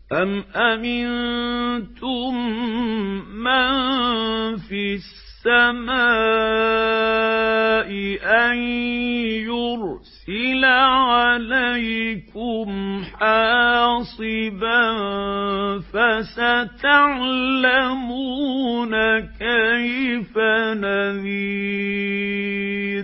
أَمْ أَمِنْتُمْ مَنْ فِي السَّمَاءِ أَنْ يُرْسِلَ عَلَيْكُمْ حَاصِبًا فَسَتَعْلَمُونَ كَيْفَ نَذِيرِ